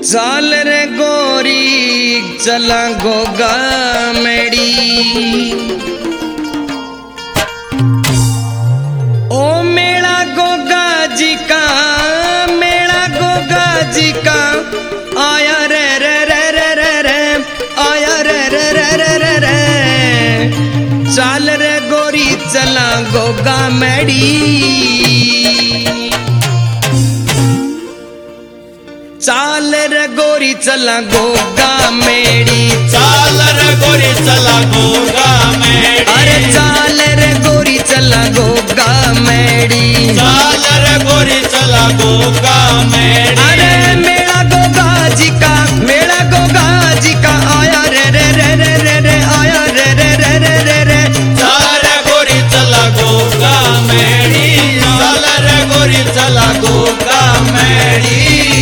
चाल रे गोरी चला गोगा मेड़ी ओ मेला गोगा जी का मेला गोगा जी का आया रे रे रे रे रे रे आया रे रे रे रे रे रे चाल रे गोरी चला गोगा मेड़ी चाल रे गोरी चला गोगा मेड़ी चाल रे गोरी चला गोगा मेड़ी अरे चाल रे गोरी चला गोगा मेड़ी चाल रे गोरी चला गोगा मेड़ी अरे मेरा गोगा जी का मेरा गोगा जी का आया रे रे रे रे रे रे आया रे रे रे रे रे रे चाल रे गोरी चला गोगा मेड़ी चाल रे गोरी चला गोगा मेड़ी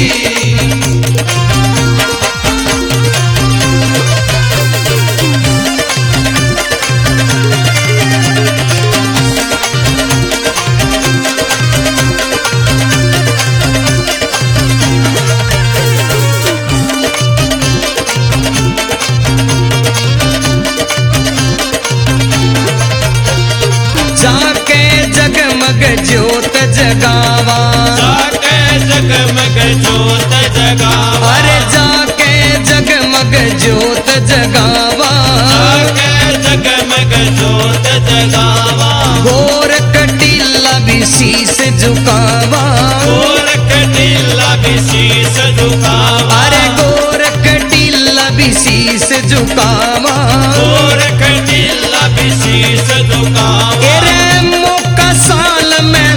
जाके जगमग ज्योत जगावा जाके जगमग ज्योत जगावा अरे जाके जगमग ज्योत जगावा जाके जगमग ज्योत जगावा गोर कटीला भी शीस झुकावा गोर कटीला भी शीश झुकावा अरे गोर कटीला भी शीस झुकावा गोर कटीला भी शीश झुकावा रे मौका साल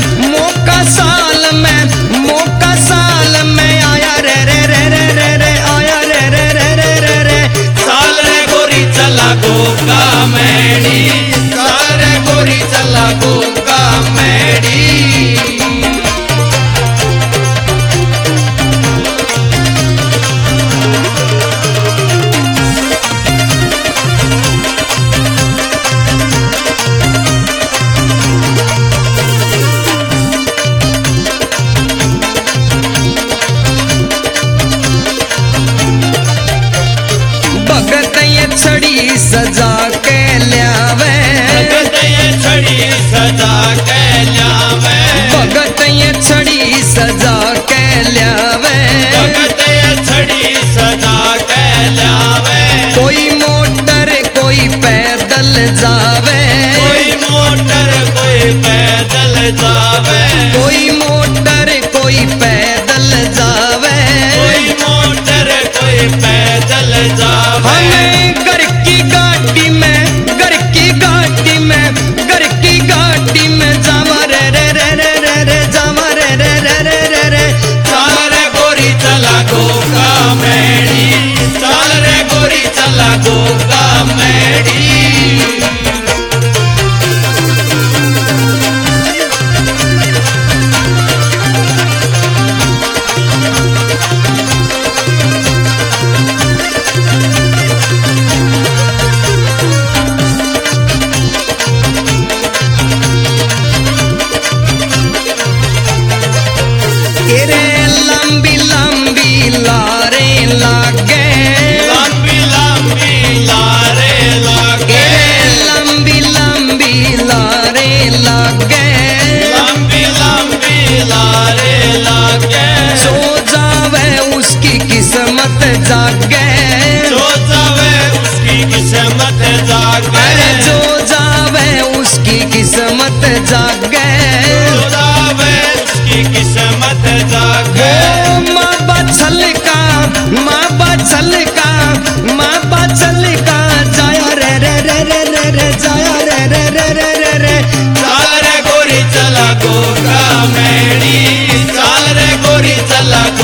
में आया रे रे रे रे रे रे आया रे रे रे रे रे रे साल रे गोरी चला गोगा मेड़ी साल रे गोरी चला गोगा मेड़ी भगत ये छड़ी सजा के ल्यावे भगत ये छड़ी सजा के ल्यावे भगत ये छड़ी सजा के ल्यावे भगत ये छड़ी सजा के ल्यावे कोई मोटर कोई पैदल जावे कोई मोटर कोई पैदल जावे कोई मोटर कोई पैदल जावे कोई मोटर कोई पैदल जावे हमें घर की गाड़ी में घर की गाड़ी में घर की गाड़ी में जावा रे रे रे रे रे रे जावा रे रे रे रे रे रे चाल रे गोरी चला गोगा मेड़ी चाल रे गोरी चला गोगा मेड़ी रे लंबी लंबी लारे लागे लंबी लंबी लारे लागे लंबी लंबी लारे लागे लंबी लंबी लारे लागे सो जावे उसकी किस्मत जागे जो जावे उसकी किस्मत जागे अरे जो जावे उसकी किस्मत जागे जो जावे उसकी किस्मत जागे माँ बचल का माँ बचल का माँ बचल का जाया रे रे रे रे रे रे जाया रे रे रे रे रे रे चाल रे गोरी चला गोगा मेड़ी चाल रे गोरी चला